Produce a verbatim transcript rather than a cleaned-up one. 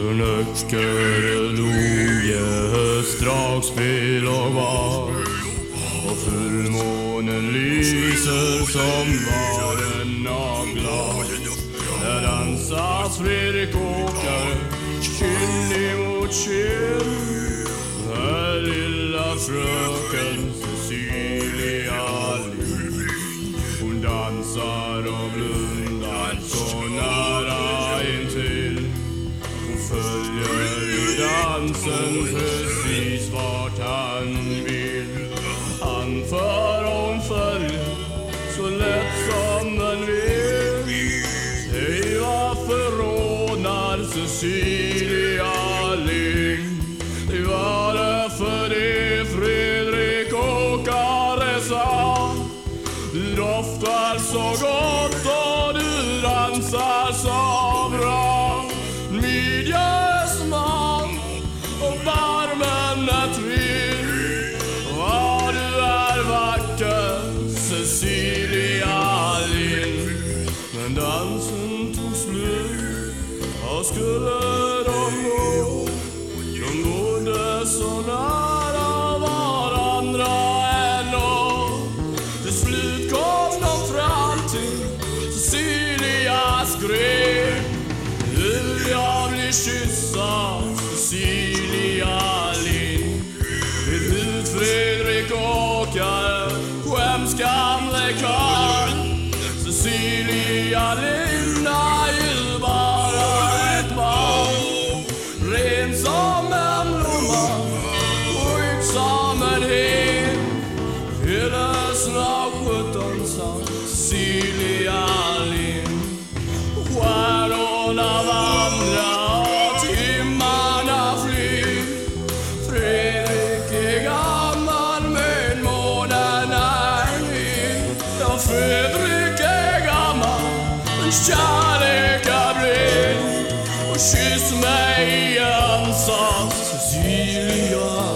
Nöcker loge dragspel och var, och fullmånen lyser som var en naglar. Där dansar Fredrik Åkare kind emot kind. Här lilla fröken Cecilia Lind, hon dansar och blundar så nära intill. Hon följer i dansen precis vart han vill. Han för hon följer så lätt som den vill. Hej, varför rånar Cecilia Lind? Det var det för det Fredrik Åkare sa. Du doftar så gott och du dansar så bra. Midja är smak och barmen är trill. Vad du är vacker, Cecilia Lind. Men dansen tog slut, och skulle de gå? De bodde så nära varandra ändå. Till slut kom de fram till Cecilia skrev: vill jag bli kyssa Cecilia Lind? Vet ut Fredrik Åkare, skäms gamle karl. Cecilia Lind är ju bara ett barn, ren som en blomma, skygg som en hen. Är det snart sjutton sa Cecilia Lind. Stjärnorna vandrar och timmarna flyr. Fredrik är gammal men månen är ny. Ja, Fredrik är gammal men kärlek är bred. Och kyss mig igen sa Cecilia